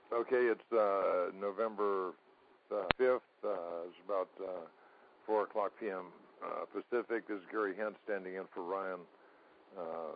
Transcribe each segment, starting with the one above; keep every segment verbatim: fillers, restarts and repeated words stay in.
Okay, it's uh, November uh, fifth. Uh, it's about uh, four o'clock p m. Uh, Pacific. This is Gary Hent standing in for Ryan. Uh,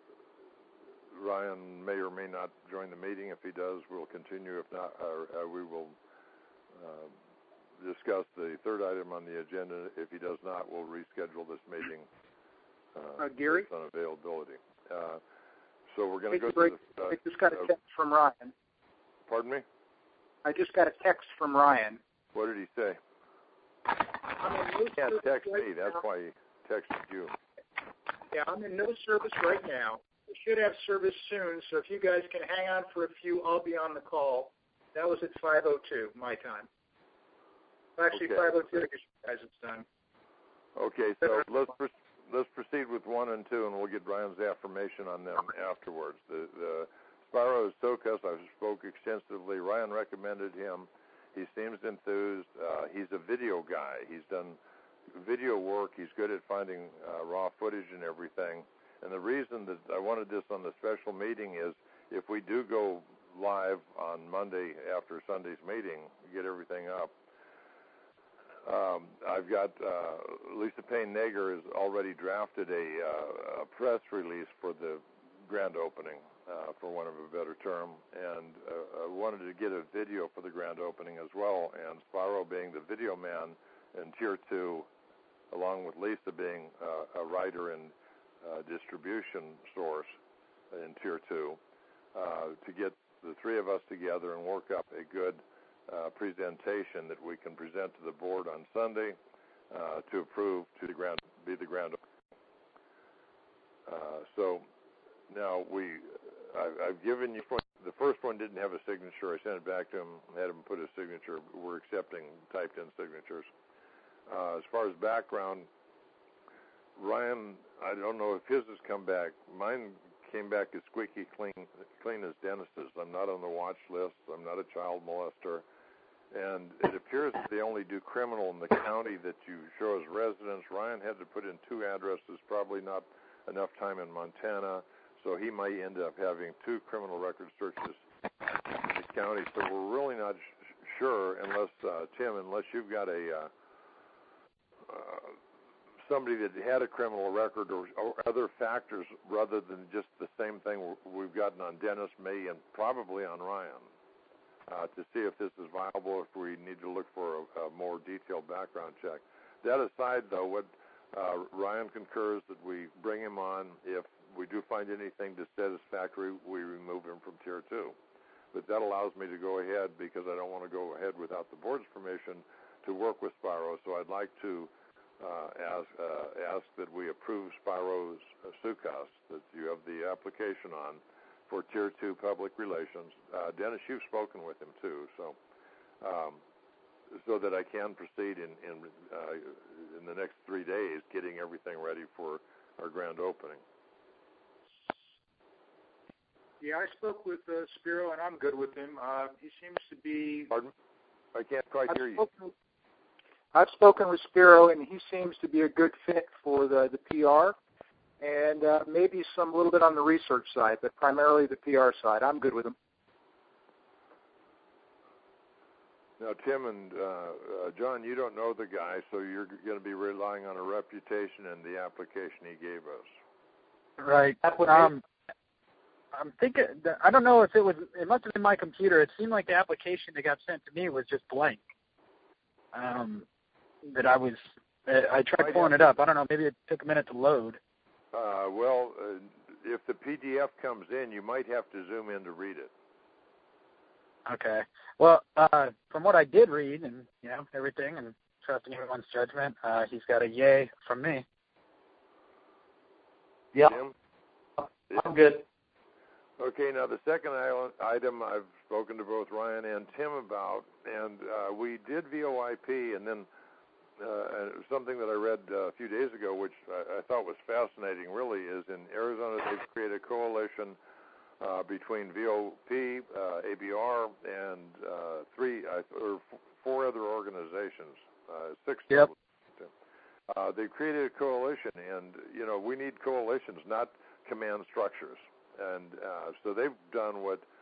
Ryan may or may not join the meeting. If he does, we'll continue. If not, uh, uh, we will uh, discuss the third item on the agenda. If he does not, we'll reschedule this meeting uh, uh, Gary? based on availability. Uh, so we're going to go break. to the... Uh, I just got a text from Ryan. Pardon me? I just got a text from Ryan. What did he say? I'm in no He can't service text right me. That's now. why he texted you. Yeah, I'm in no service right now. We should have service soon, so if you guys can hang on for a few, I'll be on the call. That was at five oh two, my time. Actually, Okay. five oh two, I guess you guys it's done. Okay, so let's pr- let's proceed with one and two, and we'll get Brian's affirmation on them afterwards. The, the Spyro Sokas, I spoke extensively. Ryan recommended him. He seems enthused. Uh, he's a video guy. He's done video work. He's good at finding uh, raw footage and everything. And the reason that I wanted this on the special meeting is if we do go live on Monday after Sunday's meeting, get everything up, um, I've got uh, Lisa Payne-Nager has already drafted a, uh, a press release for the grand opening, uh, for one of a better term, and uh, I wanted to get a video for the grand opening as well, and Spyro being the video man in Tier two, along with Lisa being uh, a writer and uh, distribution source in Tier two, uh, to get the three of us together and work up a good uh, presentation that we can present to the board on Sunday uh, to approve to the ground, be the ground. Uh, so now we, I, I've given you, the first one didn't have a signature. I sent it back to him, had him put a signature. We're accepting typed in signatures. Uh, as far as background, Ryan, I don't know if his has come back. Mine came back as squeaky clean, clean as Dennis's. I'm not on the watch list. I'm not a child molester. And it appears that they only do criminal in the county that you show as residence. Ryan had to put in two addresses, probably not enough time in Montana, so he might end up having two criminal record searches in the county. So we're really not sh- sure unless, uh, Tim, unless you've got a... Uh, uh, somebody that had a criminal record or, or other factors rather than just the same thing we've gotten on Dennis, me, and probably on Ryan, uh, to see if this is viable, if we need to look for a, a more detailed background check. That aside, though, what uh, Ryan concurs that we bring him on. If we do find anything dissatisfactory, we remove him from Tier two. But that allows me to go ahead, because I don't want to go ahead without the board's permission, to work with Spyro. So I'd like to Uh, ask, uh, ask that we approve Spyro's uh, SUCAS that you have the application on for Tier two Public Relations. Uh, Dennis, you've spoken with him too, so um, so that I can proceed in in, uh, in the next three days, getting everything ready for our grand opening. Yeah, I spoke with uh, Spiro, and I'm good with him. Uh, he seems to be... Pardon? I can't quite I've hear you. spoken, I've spoken with Spiro, and he seems to be a good fit for the, the P R, and uh, maybe some little bit on the research side, but primarily the P R side. I'm good with him. Now, Tim and uh, uh, John, you don't know the guy, so you're going to be relying on a reputation and the application he gave us. Right. Um, I'm thinking, I don't know if it was, it must have been my computer. It seemed like the application that got sent to me was just blank. Um, that I was, I tried pulling it up. I don't know, maybe it took a minute to load. Uh, well, uh, if the P D F comes in, you might have to zoom in to read it. Okay. Well, uh, from what I did read and, you know, everything and trusting everyone's judgment, uh, he's got a yay from me. Yeah. I'm good. Okay, now the second item I've spoken to both Ryan and Tim about, and uh, we did V O I P, and then uh, something that I read uh, a few days ago, which I, I thought was fascinating, really, is in Arizona they've created a coalition uh, between V O P, uh, A B R, and uh, three uh, or f- four other organizations, uh, six. Yep. Uh, they've created a coalition, and you know we need coalitions, not command structures. And uh, so they've done what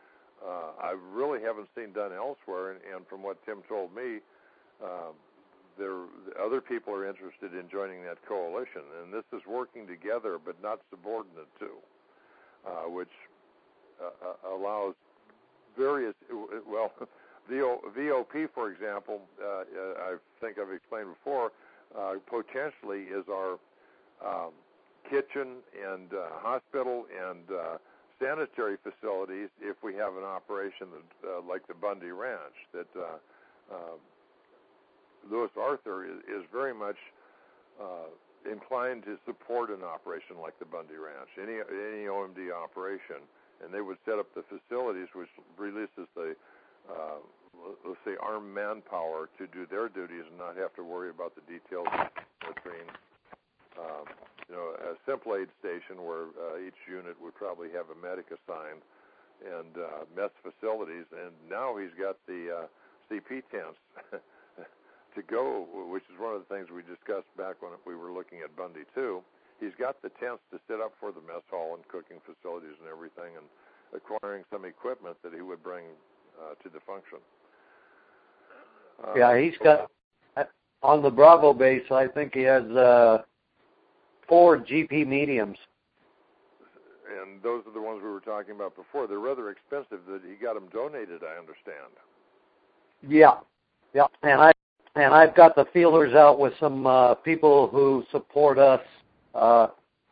uh, I really haven't seen done elsewhere. And, and from what Tim told me, um, there other people are interested in joining that coalition, and this is working together but not subordinate to, uh, which uh, allows various well. V O P, for example, uh, I think I've explained before, uh, potentially is our um, kitchen and uh, hospital and uh, sanitary facilities if we have an operation that, uh, like the Bundy Ranch. That uh, uh, Lewis Arthur is, is very much uh, inclined to support an operation like the Bundy Ranch, any any O M D operation, and they would set up the facilities, which releases the Uh, let's say armed manpower to do their duties and not have to worry about the details between, um, you know, a simple aid station where uh, each unit would probably have a medic assigned, and uh, mess facilities. And now he's got the uh, C P tents to go, which is one of the things we discussed back when we were looking at Bundy two. He's got the tents to set up for the mess hall and cooking facilities and everything, and acquiring some equipment that he would bring Uh, to the function. Uh, yeah, he's got, on the Bravo base, I think he has uh, four G P mediums. And those are the ones we were talking about before. They're rather expensive. That he got them donated, I understand. Yeah, yeah, and I and I've got the feelers out with some uh, people who support us uh,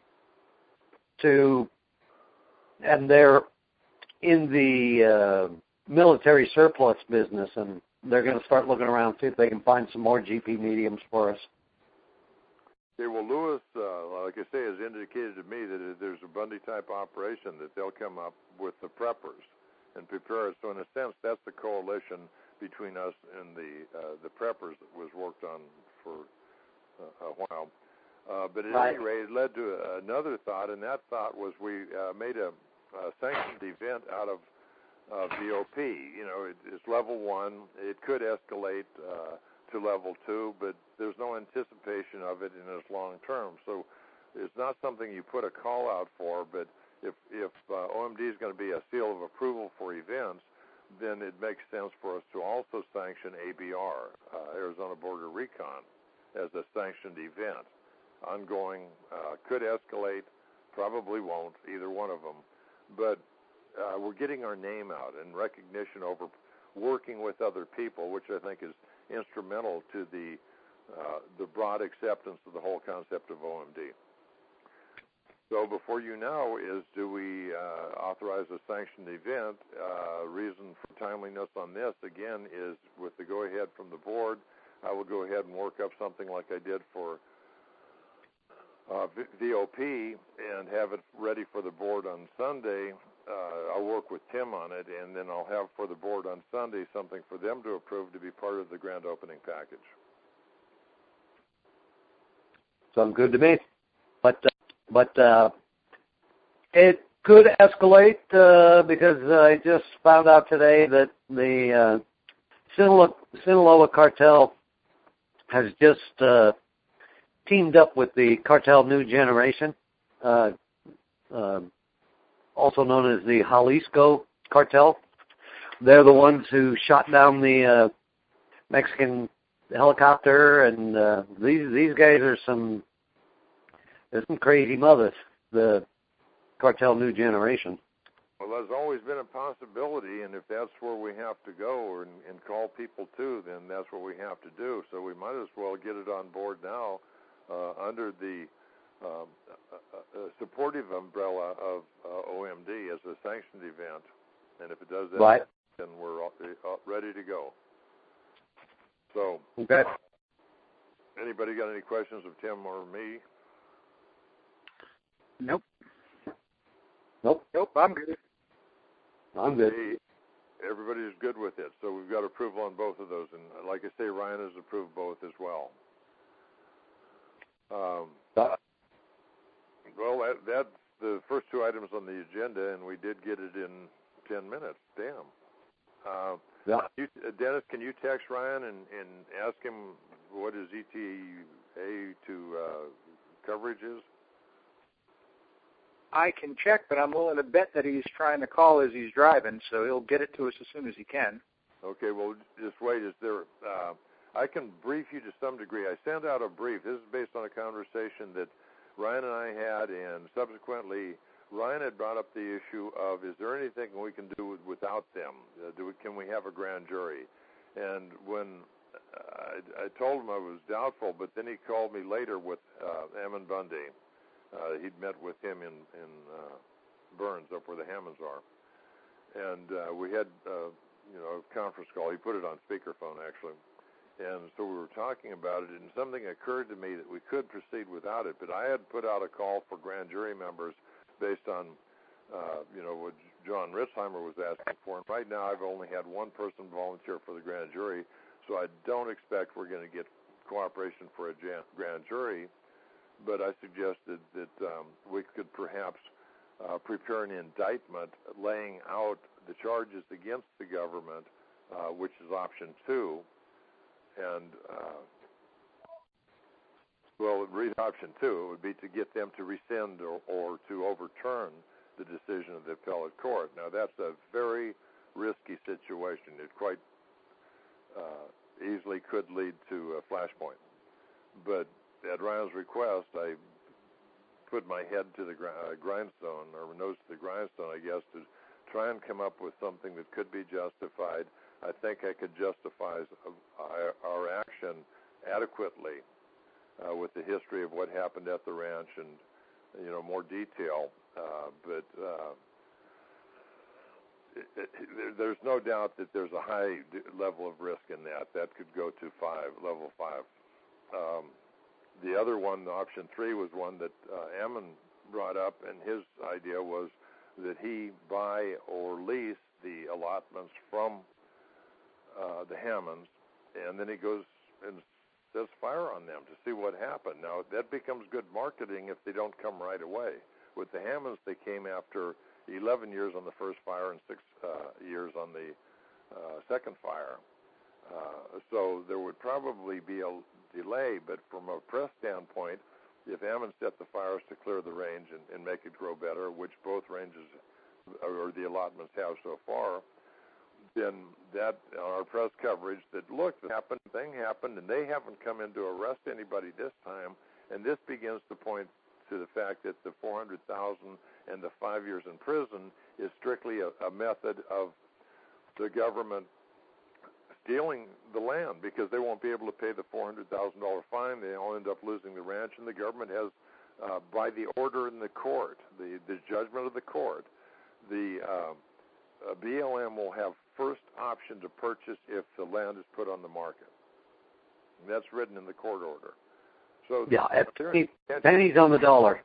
to, and they're in the uh, military surplus business, and they're going to start looking around, see if they can find some more G P mediums for us. Okay, well, Lewis, uh, like I say, has indicated to me that if there's a Bundy-type operation, that they'll come up with the preppers and prepare us. So in a sense, that's the coalition between us and the uh, the preppers that was worked on for uh, a while. Uh, but at right. any rate, it led to another thought, and that thought was we uh, made a, a sanctioned event out of Uh, V O P. You know, it, it's level one. It could escalate uh, to level two, but there's no anticipation of it in its long term. So it's not something you put a call out for, but if, if uh, O M D is going to be a seal of approval for events, then it makes sense for us to also sanction A B R, uh, Arizona Border Recon, as a sanctioned event. Ongoing, uh, could escalate, probably won't, either one of them. But Uh, we're getting our name out and recognition over working with other people, which I think is instrumental to the uh, the broad acceptance of the whole concept of O M D. So before you now is, do we uh, authorize a sanctioned event? Uh, reason for timeliness on this, again, is with the go-ahead from the board, I will go ahead and work up something like I did for uh, V O P and have it ready for the board on Sunday. Uh, I'll work with Tim on it, and then I'll have for the board on Sunday something for them to approve to be part of the grand opening package. Sounds good to me. But uh, but uh, it could escalate uh, because I just found out today that the uh, Sinaloa, Sinaloa cartel has just uh, teamed up with the Cartel New Generation. Uh, uh, also known as the Jalisco Cartel. They're the ones who shot down the uh, Mexican helicopter, and uh, these these guys are some they're some crazy mothers. The Cartel New Generation. Well, there's always been a possibility, and if that's where we have to go and, and call people to, then that's what we have to do. So we might as well get it on board now uh, under the Um, a, a supportive umbrella of uh, O M D as a sanctioned event, and if it does that, right. then we're all, all ready to go. So, okay. Anybody got any questions of Tim or me? Nope. Nope. Nope. I'm good. I'm good. Hey, everybody's good with it, so we've got approval on both of those, and like I say, Ryan has approved both as well. Um, uh, Well, that, that's the first two items on the agenda, and we did get it in ten minutes. Damn. Uh, yeah. you, uh, Dennis, can you text Ryan and, and ask him what his E T A to uh, coverage is? I can check, but I'm willing to bet that he's trying to call as he's driving, so he'll get it to us as soon as he can. Okay, well, just wait. Is there? Uh, I can brief you to some degree. I sent out a brief. This is based on a conversation that Ryan and I had, and subsequently Ryan had brought up the issue of, is there anything we can do without them? Uh, do we, can we have a grand jury? And when uh, I, I told him I was doubtful, but then he called me later with uh, Ammon Bundy. Uh, he'd met with him in, in uh, Burns, up where the Hammonds are. And uh, we had, uh, you know, a conference call. He put it on speakerphone, actually. And so we were talking about it, and something occurred to me that we could proceed without it. But I had put out a call for grand jury members based on, uh, you know, what John Ritzheimer was asking for. And right now I've only had one person volunteer for the grand jury, so I don't expect we're going to get cooperation for a grand jury. But I suggested that um, we could perhaps uh, prepare an indictment laying out the charges against the government, uh, which is option two. And, uh, well, read option two. It would be to get them to rescind or, or to overturn the decision of the appellate court. Now, that's a very risky situation. It quite uh, easily could lead to a flashpoint. But at Ryan's request, I put my head to the gr- uh, grindstone, or nose to the grindstone, I guess, to try and come up with something that could be justified. I think I could justify our, our action adequately uh, with the history of what happened at the ranch and, you know, more detail. Uh, but uh, it, it, there's no doubt that there's a high level of risk in that. That could go to five, level five. Um, The other one, option three, was one that uh, Ammon brought up, and his idea was that he buy or lease the allotments from uh, the Hammonds, and then he goes and sets fire on them to see what happened. Now, that becomes good marketing if they don't come right away. With the Hammonds, they came after eleven years on the first fire and six uh, years on the uh, second fire. Uh, so there would probably be a delay, but from a press standpoint, if Ammon set the fires to clear the range and, and make it grow better, which both ranges or the allotments have so far, then that our press coverage that, look, the happened, thing happened, and they haven't come in to arrest anybody this time, and this begins to point to the fact that the four hundred thousand dollars and the five years in prison is strictly a, a method of the government stealing the land, because they won't be able to pay the four hundred thousand dollars fine. They all end up losing the ranch, and the government has, uh, by the order in the court, the, the judgment of the court, the uh, uh, B L M will have first option to purchase if the land is put on the market. And that's written in the court order. So yeah, at penny, pennies on the dollar.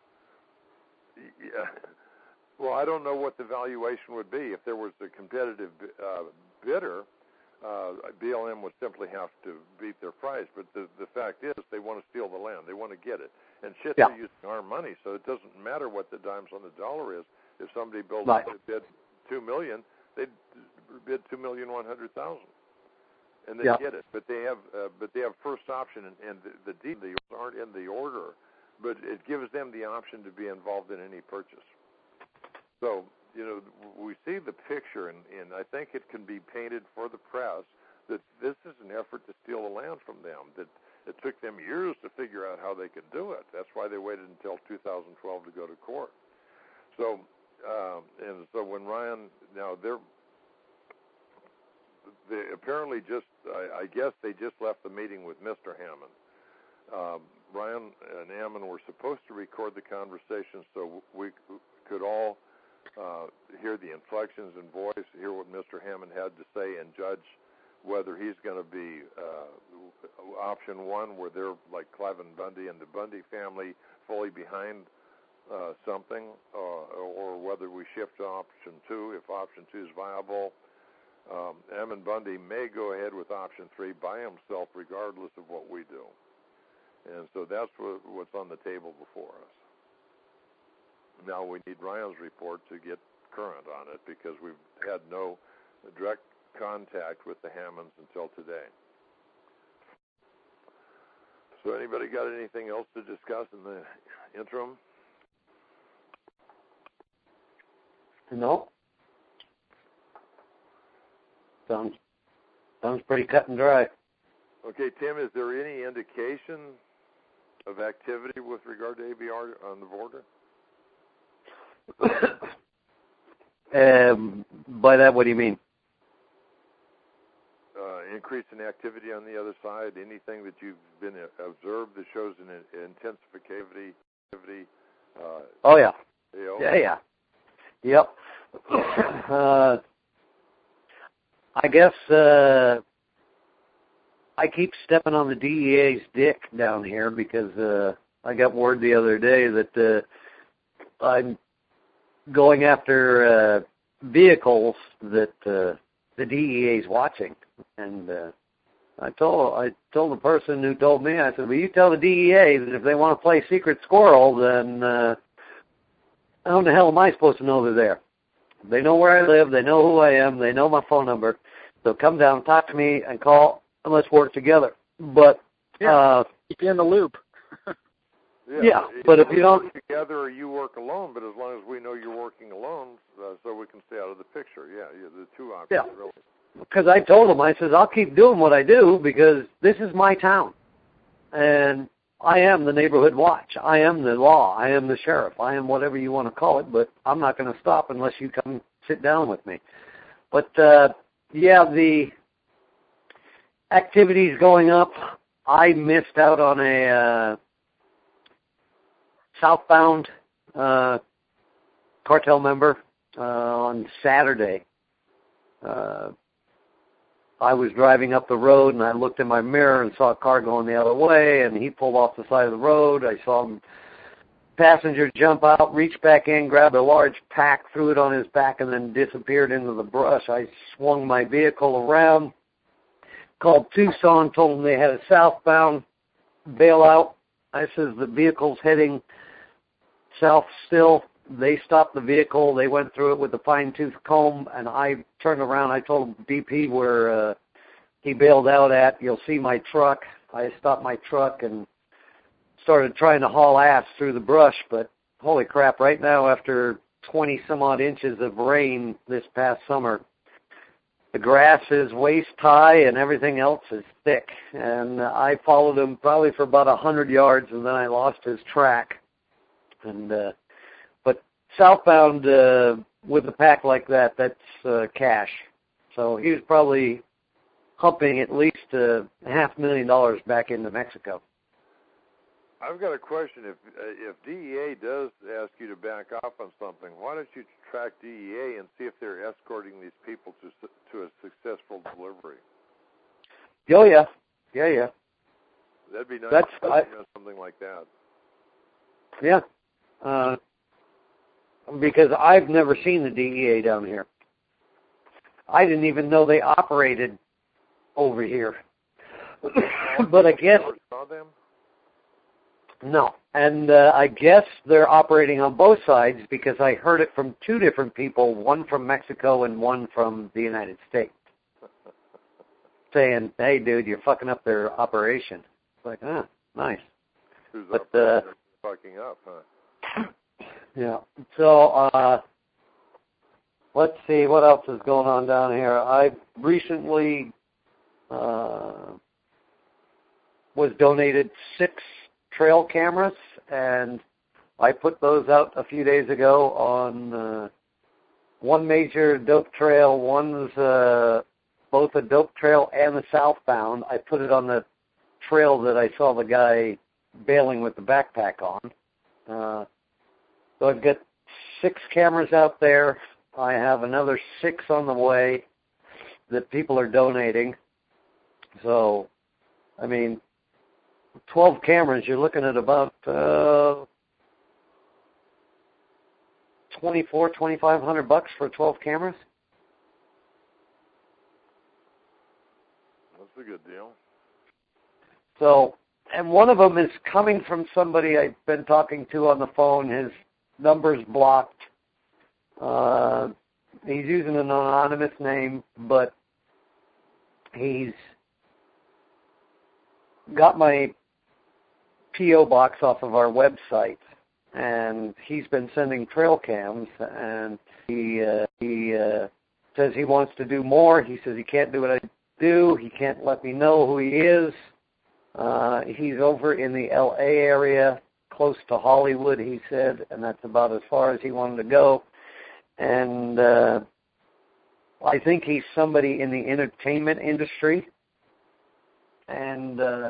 Yeah. Well, I don't know what the valuation would be. If there was a competitive uh, bidder, Uh, B L M would simply have to beat their price, but the the fact is they want to steal the land. They want to get it. And shit, yeah. They're using our money, so it doesn't matter what the dimes on the dollar is. If somebody builds right. a bid two million, they'd bid two million one hundred thousand, and they yeah. get it. But they have uh, but they have first option, and, and the, the deals aren't in the order, but it gives them the option to be involved in any purchase. So, you know, we see the picture, and, and I think it can be painted for the press that this is an effort to steal the land from them, that it took them years to figure out how they could do it. That's why they waited until two thousand twelve to go to court. So, um, and so when Ryan, now they're, they apparently just, I, I guess they just left the meeting with Mister Hammond. Um, Ryan and Ammon were supposed to record the conversation so we could all Uh, hear the inflections in voice, hear what Mister Hammond had to say, and judge whether he's going to be uh, option one, where they're like Cliven Bundy and the Bundy family fully behind uh, something, uh, or whether we shift to option two if option two is viable. Um, Ammon Bundy may go ahead with option three by himself regardless of what we do. And so that's what, what's on the table before us. Now we need Ryan's report to get current on it, because we've had no direct contact with the Hammonds until today. So anybody got anything else to discuss in the interim? No. Sounds sounds pretty cut and dry. Okay, Tim, is there any indication of activity with regard to A B R on the border? um, by that, what do you mean? Uh, increase in activity on the other side? Anything that you've been observed that shows an intensification? Activity? Uh, oh yeah, you know? yeah, yeah, yep. uh, I guess uh, I keep stepping on the D E A's dick down here because uh, I got word the other day that uh, I'm going after uh, vehicles that uh, the D E A's watching, and uh, I told I told the person who told me, I said, "Well, you tell the D E A that if they want to play secret squirrel, then uh, how the hell am I supposed to know they're there? They know where I live, they know who I am, they know my phone number, so come down, talk to me, and call, and let's work together." But yeah, uh, keep you in the loop. Yeah, yeah but if you don't work together or you work alone, but as long as we know you're working alone, uh, so we can stay out of the picture. Yeah, yeah, the two options yeah. really. Because I told him, I says, I'll keep doing what I do because this is my town. And I am the neighborhood watch. I am the law. I am the sheriff. I am whatever you want to call it, but I'm not going to stop unless you come sit down with me. But, uh, yeah, the activity's going up. I missed out on a uh, southbound uh, cartel member uh, on Saturday. Uh, I was driving up the road, and I looked in my mirror and saw a car going the other way, and he pulled off the side of the road. I saw him, passenger jump out, reach back in, grab a large pack, threw it on his back, and then disappeared into the brush. I swung my vehicle around, called Tucson, told them they had a southbound bailout. I says the vehicle's heading south still. They stopped the vehicle. They went through it with a fine-tooth comb, and I turned around. I told D P where uh, he bailed out at. You'll see my truck. I stopped my truck and started trying to haul ass through the brush, but holy crap, right now after twenty-some-odd inches of rain this past summer, the grass is waist-high and everything else is thick. And I followed him probably for about one hundred yards, and then I lost his track. And uh, southbound uh, with a pack like that, that's uh, cash. So he was probably humping at least uh, a half million dollars back into Mexico. I've got a question. If uh, if D E A does ask you to back off on something, why don't you track D E A and see if they're escorting these people to to a successful delivery? Oh yeah, yeah, yeah. That'd be nice. That's to I, know something like that. Yeah. Uh, because I've never seen the D E A down here. I didn't even know they operated over here. But I guess saw them? No, and uh, I guess they're operating on both sides because I heard it from two different people, one from Mexico and one from the United States, saying, "Hey, dude, you're fucking up their operation." It's like, ah, nice. Who's but up uh, fucking up, huh? Yeah. So uh, let's see what else is going on down here. I recently uh, was donated six trail cameras, and I put those out a few days ago on uh, one major dope trail. One's uh, both a dope trail and the southbound. I put it on the trail that I saw the guy bailing with the backpack on. Uh, so I've got six cameras out there. I have another six on the way that people are donating. So, I mean, twelve cameras, you're looking at about uh, twenty-four, twenty-five hundred bucks for twelve cameras. That's a good deal. So, and one of them is coming from somebody I've been talking to on the phone. His number's blocked. Uh, he's using an anonymous name, but he's got my P O box off of our website, and he's been sending trail cams, and He uh, he uh, says he wants to do more. He says he can't do what I do. He can't let me know who he is. Uh, he's over in the L A area, close to Hollywood, he said, and that's about as far as he wanted to go. And uh, I think he's somebody in the entertainment industry. And uh,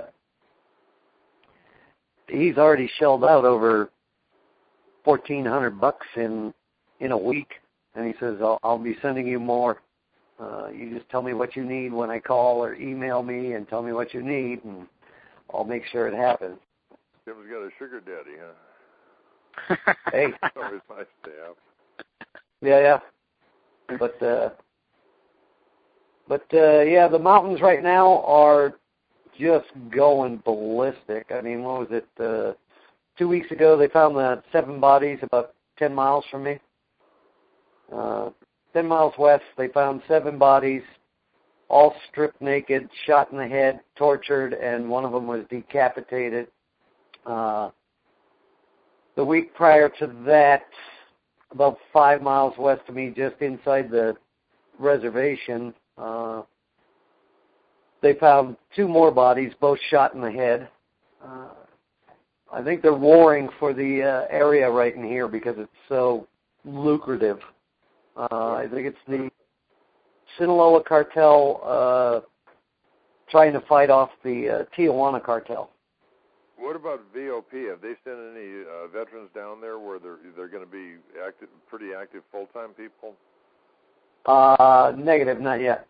he's already shelled out over fourteen hundred bucks in in a week, and he says I'll, I'll be sending you more. Uh, you just tell me what you need when I call, or email me and tell me what you need, and I'll make sure it happens. Tim's got a sugar daddy, huh? Hey, It's always nice to have. yeah, yeah, but uh, but uh, yeah, the mountains right now are just going ballistic. I mean, what was it? Uh, two weeks ago, they found the seven bodies about ten miles from me. Uh, ten miles west, they found seven bodies, all stripped naked, shot in the head, tortured, and one of them was decapitated. Uh, the week prior to that, about five miles west of me, just inside the reservation, uh, they found two more bodies, both shot in the head. Uh, I think they're warring for the uh, area right in here because it's so lucrative. Uh, I think it's the Sinaloa cartel uh, trying to fight off the uh, Tijuana cartel. What about V O P? Have they sent any uh, veterans down there where they're they're going to be active, pretty active full-time people? Uh, negative, not yet.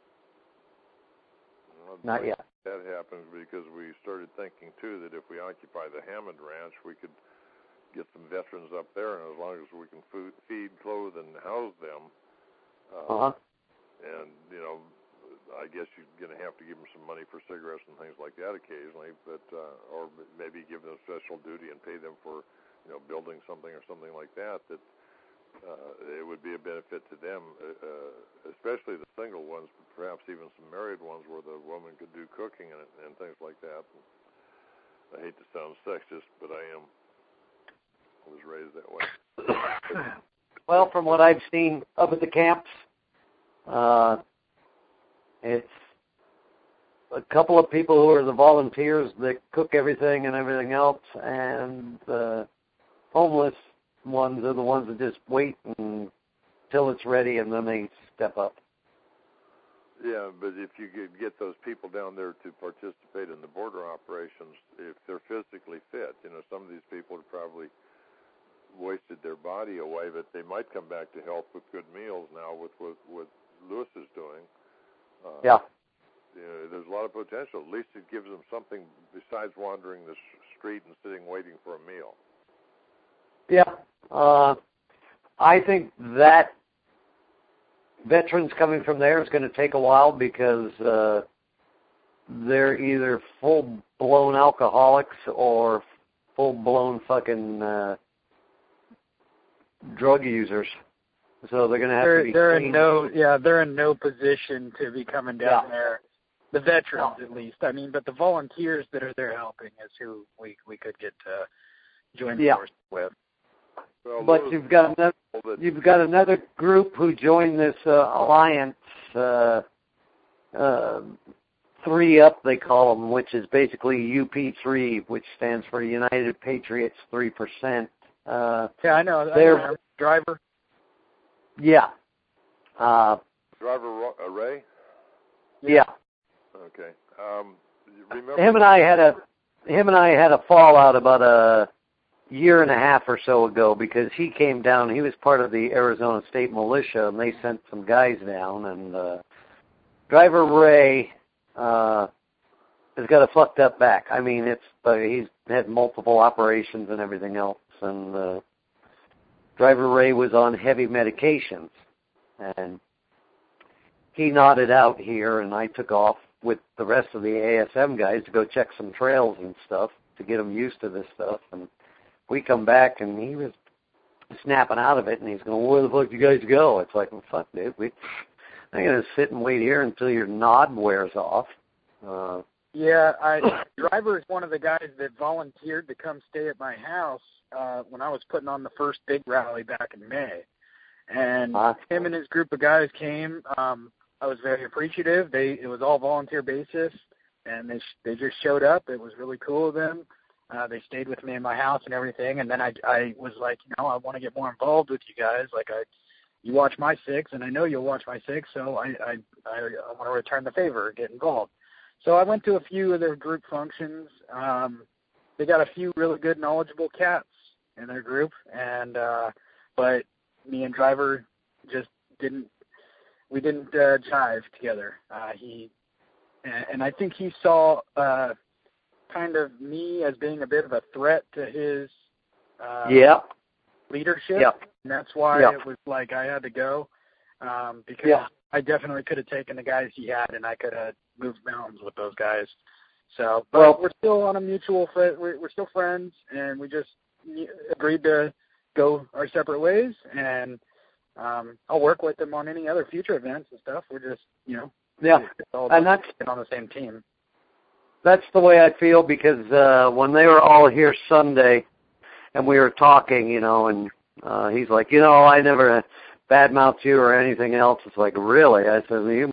Well, Not yet. That happens because we started thinking, too, that if we occupy the Hammond Ranch, we could get some veterans up there, and as long as we can food, feed, clothe, and house them, uh, Uh-huh. and, you know, I guess you're going to have to give them some money for cigarettes and things like that occasionally, but uh, or maybe give them special duty and pay them for, you know, building something or something like that, that uh, it would be a benefit to them, uh, especially the single ones, but perhaps even some married ones where the woman could do cooking and, and things like that. I hate to sound sexist, but I am. I was raised that way. Well, from what I've seen up at the camps, uh, it's a couple of people who are the volunteers that cook everything and everything else, and the homeless ones are the ones that just wait until it's ready and then they step up. Yeah, but if you could get those people down there to participate in the border operations, if they're physically fit, you know, some of these people have probably wasted their body away, but they might come back to health with good meals now with what, what Lewis is doing. Uh, Yeah. You know, there's a lot of potential. At least it gives them something besides wandering the street and sitting waiting for a meal. Yeah. Uh, I think that veterans coming from there is going to take a while because uh, they're either full-blown alcoholics or full-blown fucking uh, drug users. So they're going to have they're, to be They're clean. in no, yeah, they're in no position to be coming down Yeah. there. The veterans, at least. I mean, but the volunteers that are there helping is who we we could get to join Yeah. forces with. Well, But Lewis you've got another, that- you've got another group who joined this uh, alliance, uh, uh, three up they call them, which is basically U P three, which stands for United Patriots three percent. Uh, Yeah, I know. They're- I know. Driver. yeah. Uh, Driver Ro- uh, Ray? yeah. Okay. Um, remember, Him and I had a him and I had a fallout about a year and a half or so ago because he came down. He was part of the Arizona State Militia, and they sent some guys down. And uh, Driver Ray uh, has got a fucked up back. I mean, it's uh, he's had multiple operations and everything else. And uh, Driver Ray was on heavy medications, and he nodded out here, and I took off with the rest of the A S M guys to go check some trails and stuff to get them used to this stuff. And we come back, and he was snapping out of it, and he's going, where the fuck do you guys go? It's like, well, fuck, dude. We, I'm going to sit and wait here until your nod wears off. Uh, Yeah, I Driver is one of the guys that volunteered to come stay at my house uh, when I was putting on the first big rally back in May. And uh, him and his group of guys came. Um, I was very appreciative. They it was all volunteer basis, and they sh- they just showed up. It was really cool of them. Uh, they stayed with me in my house and everything. And then I I was like, you know, I want to get more involved with you guys. Like I, you watch my six, and I know you'll watch my six, so I I I, I want to return the favor, get involved. So I went to a few of their group functions. Um, they got a few really good, knowledgeable cats in their group, and uh, but me and Driver just didn't. We didn't uh, jive together. Uh, he and, and I think he saw uh, kind of me as being a bit of a threat to his uh, yeah, leadership, yeah, and that's why yeah. it was like I had to go um, because Yeah. I definitely could have taken the guys he had, and I could have moved mountains with those guys. So, but Well, we're still on a mutual friend. We're, we're still friends, and we just agreed to go our separate ways. And Um, I'll work with them on any other future events and stuff. We're just, you know, yeah, it's all and about that's being on the same team. that's the way I feel because uh, when they were all here Sunday, and we were talking, you know, and uh, he's like, you know, I never badmouthed you or anything else. It's like, really? I said, you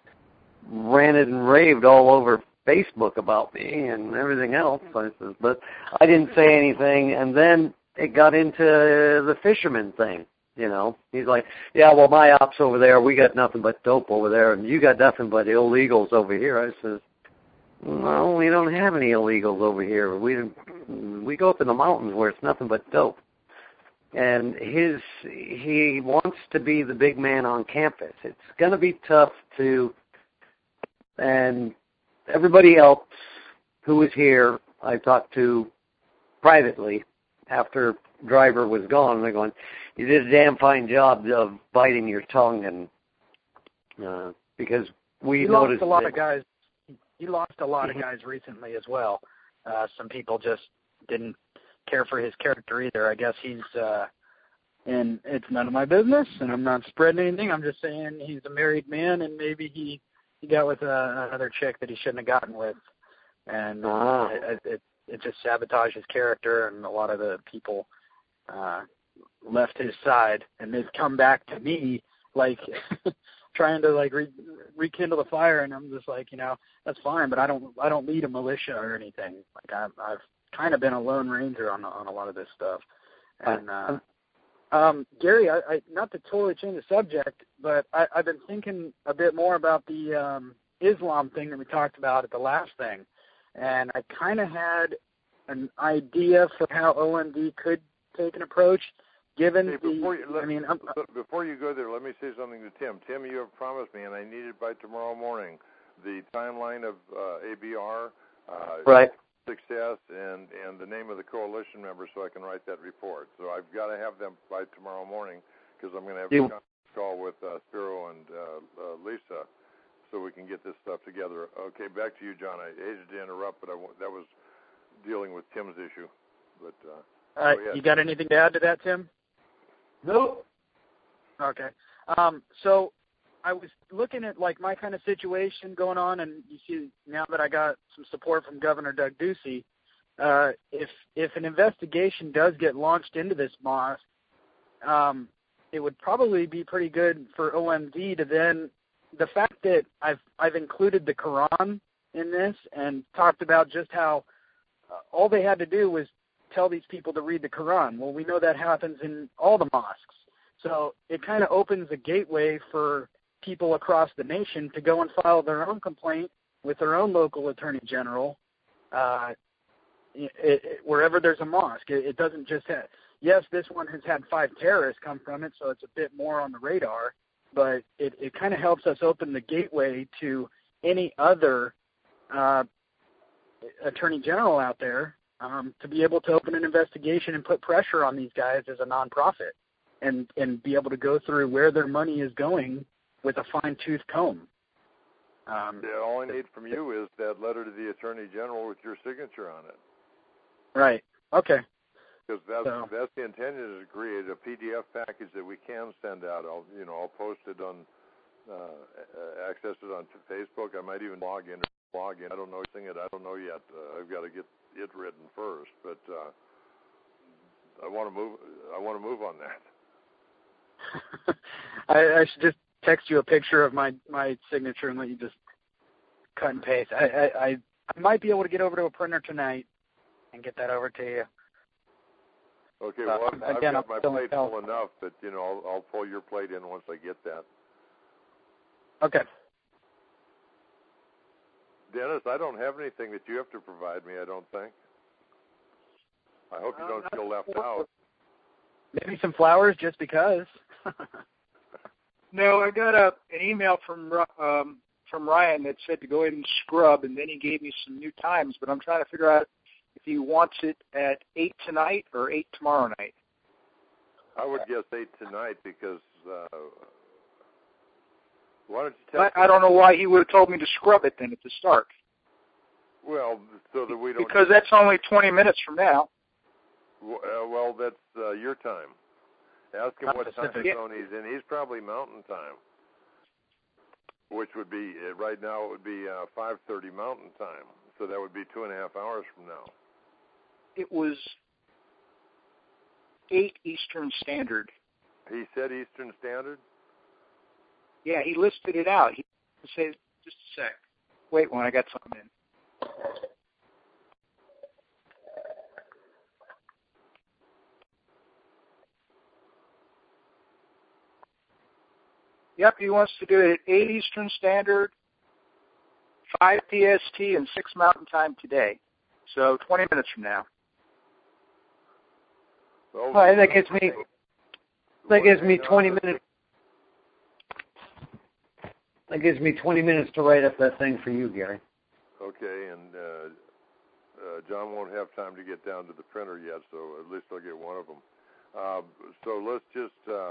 ranted and raved all over Facebook about me and everything else. I said, but I didn't say anything, and then it got into the fisherman thing. You know, he's like, yeah, well, my ops over there, we got nothing but dope over there, and you got nothing but illegals over here. I said, well, we don't have any illegals over here. We we go up in the mountains where it's nothing but dope. And his he wants to be the big man on campus. It's going to be tough to, and everybody else who was here, I talked to privately after Driver was gone, and they're going, you did a damn fine job of biting your tongue, and uh, because we You noticed lost a lot that, of guys. You lost a lot of guys recently as well. Uh, some people just didn't care for his character either. I guess he's, uh, and it's none of my business, and I'm not spreading anything. I'm just saying he's a married man, and maybe he, he got with uh, another chick that he shouldn't have gotten with, and Ah. it, it, it just sabotaged his character, and a lot of the people uh, left his side, and they've come back to me like trying to like re- rekindle the fire, and I'm just like, you know, that's fine, but I don't I don't lead a militia or anything. Like I've, I've kind of been a lone ranger on on a lot of this stuff. And uh, um, Gary, I, I not to totally change the subject, but I, I've been thinking a bit more about the um, Islam thing that we talked about at the last thing, and I kind of had an idea for how O M D could take an approach, given Hey, before the. you, let, I mean, I'm, before you go there, let me say something to Tim. Tim, you have promised me, and I need it by tomorrow morning, the timeline of uh, A B R, uh, right? success, and and the name of the coalition members, so I can write that report. So I've got to have them by tomorrow morning because I'm going to have You, a conference call with uh, Spiro and uh, uh, Lisa, so we can get this stuff together. Okay, back to you, John. I hated to interrupt, but I w- that was dealing with Tim's issue. But uh, uh, you got anything to add to that, Tim? nope. Okay. Um, so I was looking at like my kind of situation going on, and you see now that I got some support from Governor Doug Ducey, uh, if if an investigation does get launched into this mosque, um, it would probably be pretty good for O M D to then, the fact that I've I've included the Quran in this and talked about just how uh, all they had to do was tell these people to read the Quran. Well, we know that happens in all the mosques. So it kind of opens a gateway for people across the nation to go and file their own complaint with their own local attorney general uh, it, it, wherever there's a mosque. It, it doesn't just have, yes, this one has had five terrorists come from it, so it's a bit more on the radar, but it, it kind of helps us open the gateway to any other uh, attorney general out there um, to be able to open an investigation and put pressure on these guys as a nonprofit. And, and be able to go through where their money is going with a fine-tooth comb. Um, yeah, all I need from you is that letter to the Attorney General with your signature on it. Right. Okay. Because that's So. that's the intention, is to create a P D F package that we can send out. I'll you know I'll post it on, uh, access it on Facebook. I might even log in. Log in. I don't know anything it. I don't know yet. Uh, I've got to get it written first, but uh, I want to move. I want to move on that. I, I should just text you a picture of my, my signature and let you just cut and paste. I, I, I, I might be able to get over to a printer tonight and get that over to you. Okay, Uh, well, I've, again, I've got I'm my plate still- full enough, but, you know, I'll, I'll pull your plate in once I get that. Okay. Dennis, I don't have anything that you have to provide me, I don't think. I hope you don't Uh, feel left out. Maybe some flowers just because. No, I got a an email from um, from Ryan that said to go ahead and scrub, and then he gave me some new times. But I'm trying to figure out if he wants it at eight tonight or eight tomorrow night. I would guess eight tonight because, uh, why don't you tell I, I don't know why he would have told me to scrub it then at the start. Well, so that we don't... Because that's only twenty minutes from now. Uh, well, that's uh, your time. Ask him Not what time Pacific. zone he's in. He's probably Mountain Time, which would be, uh, right now it would be uh, five thirty Mountain Time. So that would be two and a half hours from now. It was eight Eastern Standard. He said Eastern Standard? Yeah, he listed it out. He said, just a sec. Wait one, I got something in. Yep, he wants to do it at eight Eastern Standard, five P S T, and six Mountain Time today. So twenty minutes from now. Well, All right, that gives me that gives me twenty minutes. That gives me twenty minutes to write up that thing for you, Gary. Okay, and uh, uh, John won't have time to get down to the printer yet, so at least I'll get one of them. Uh, so let's just uh,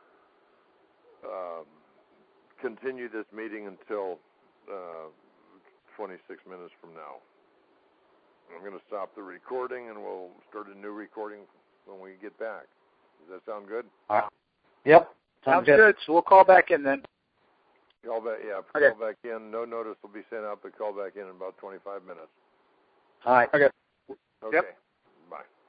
uh, continue this meeting until uh, twenty-six minutes from now. I'm going to stop the recording, and we'll start a new recording when we get back. Does that sound good? Uh, yep. Sounds, Sounds good. good. So we'll call back in then. Call back, yeah, Okay. call back in. No notice will be sent out, but call back in in about twenty-five minutes. All right. Okay. Okay. Yep. Bye.